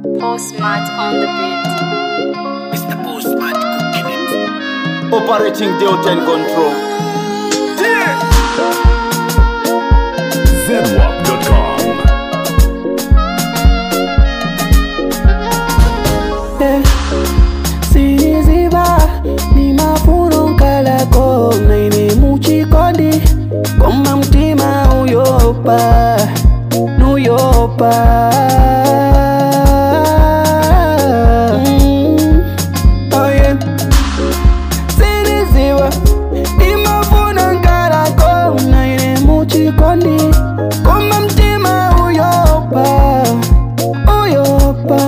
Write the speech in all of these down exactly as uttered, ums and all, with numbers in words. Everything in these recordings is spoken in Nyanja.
Postmat on the beat. Mister Postmat cooking it. Operating Delta and Control. Zenwap dot com. Siniziba ni mafuro nkalako naine muchikondi koma mtima uyopa nuyopa mm. Oh yeah. Siniziba ni mafuro nkalako naine muchikondi koma mtima uyopa uyopa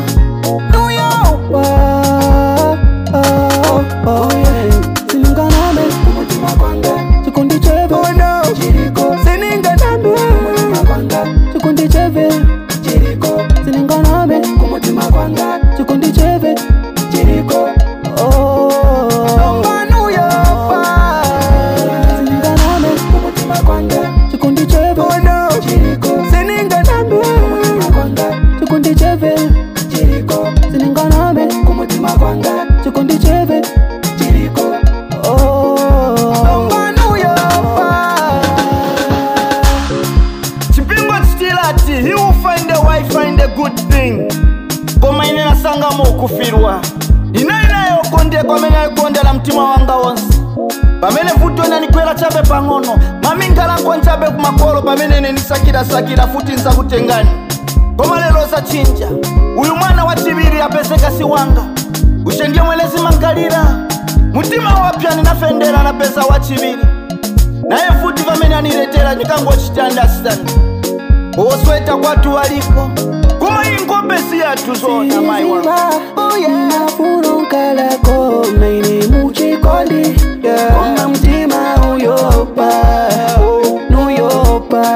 He will find a wife, find a good thing. Koma ine nasanga mo kufirwa. Ina ina yo konde kwa mena yo konde la mtima wanga onsi. Pamene vuto na nikwela chabe pangono. Mami nkala nchabe kumakolo pamene nene nisakira sakira futi nsa kutengani. Koma lelo sa chinja. Uyu mwana wa chibiri apeseka si wanga. Ushengie mwelezi mangalira. Mutima wapya ninafendera na pesa wa chibiri. Na ye futi pamene aniretera nikango understand. Osweta kwatu waliko kuma ingombe si yatuzona mai wangu mafuro nkalako naine muchikondi koma mtima uyopa nuyopa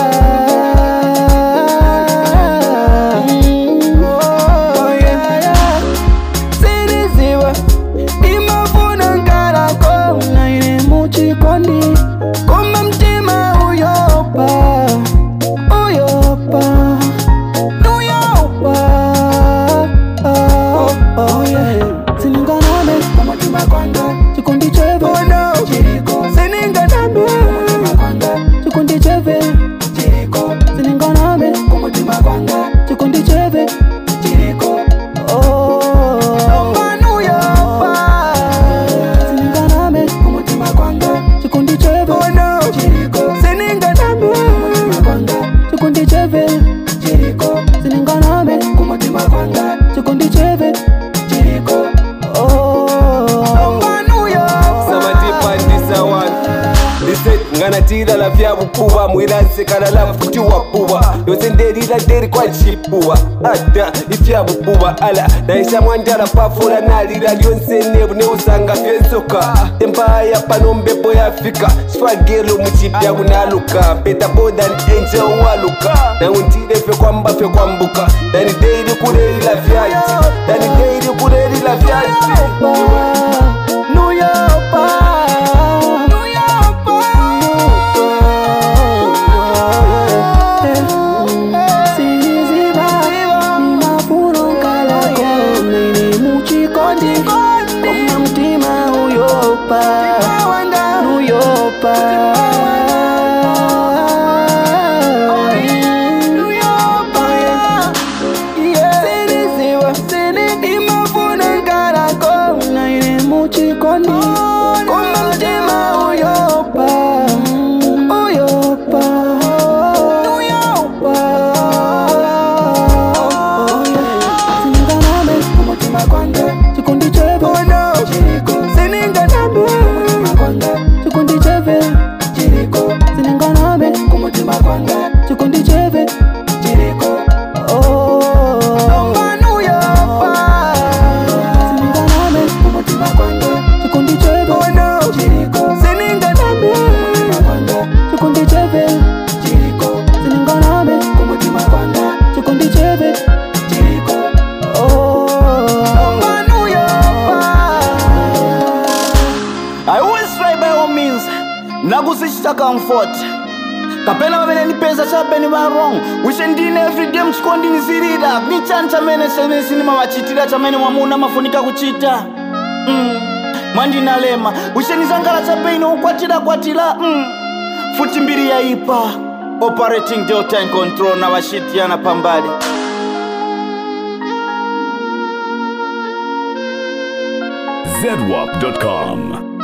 Siniziba ni mafuro nkalako naine muchikondi koma mtima uyopa Tira la vya bukuwa mwiraze kana la futi wapuwa Yose nderira deri kwa chipuwa Ada ifya bukuwa ala Naisha mwandala pafula nalira Lyonse nebu ne usanga fyensoka Empaya panombepo ya Afrika Swagelo mchipya unaluka Better bold than angel waluka Na untire fe kwamba fe kwambuka Dani deiri kureri la vyati Dani deiri kureri la vyati Nuyopa koma mtima uyopa nuyopa Siniziba ni mafuro nkalako naine muchikondi koma mtima uyopa uyopa nuyopa Nakusishita comfort. Kapena wamene nipeza chabeni ba wrong wishe ndine everyday mchikondi nizirira nichani chamene sene sinima wachitira chamene mwamuna mafunika kuchita mm. Mwandinalema wishe nizangala chabeni ukwatira kwatira mm. Futi mbiri ya ipa operating delta in control na washitiana pambali zedwap dot com